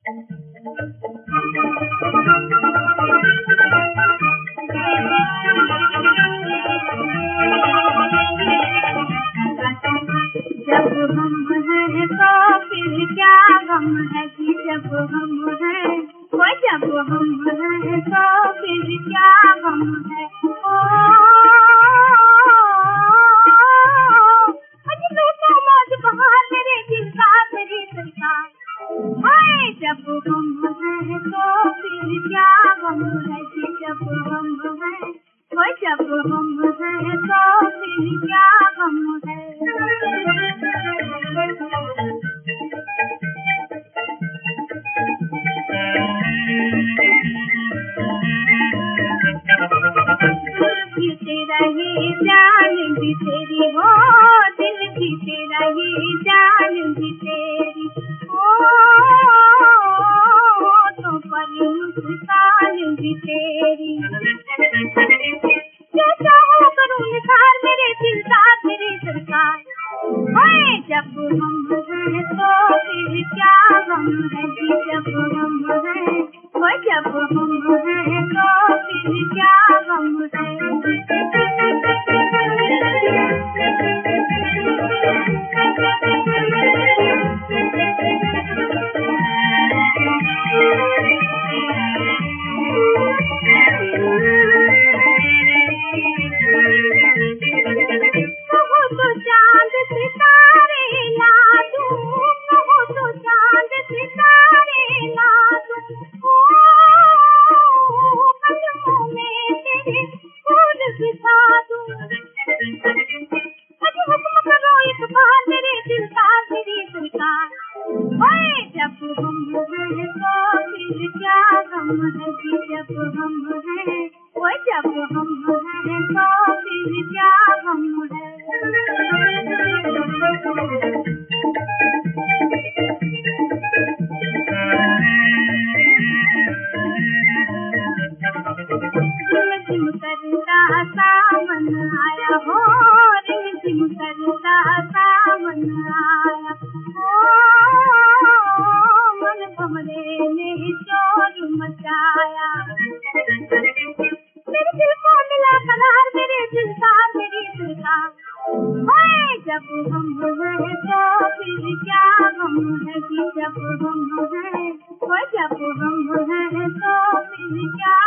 जब हम हैं तो फिर क्या गम है कि जब हम हैं, वो जब हम हैं तो फिर क्या गम है। ओ आज लूटो मौज बहार मेरे दिल का मेरी सरकार। ओए जब हम हैं तो फिर क्या गम है कि जब हम हैं, वो जब हम हैं तो फिर क्या गम है। दिल की तेरा ही जान भी तेरी हो, दिल की तेरा ही जान भी तेरी हो, तो पर मुस्कान भी तेरी। जो चाहो करूँ निखार मेरे दिल का मेरी सरकार। ओए जब हम हैं तो फिर क्या गम है कि जब हम हैं, वो जब हम हैं तो फिर क्या गम है। कहो तो चांद सितारे ला दूं, कहो तो चांद सितारे ला दूं, ओ कदमों में तेरे फूल बिछा दूं। अजी हुक्म करो एक बार मेरे दिल का मेरी सरकार। ओए जब हम हैं तो फिर क्या गम है कि जब हम हैं, वो जब हम हैं तो फिर क्या गम है। रिमझिम करता सावन आया हो, रिमझिम करता सावन आया हो, मन भंवरे ने शोर मचाया। मेरे दिल को मिला करार मेरे दिल का मेरी सरकार। ओए जब हम हैं तो फिर क्या गम है कि जब हम हैं, वो जब हम हैं तो फिर क्या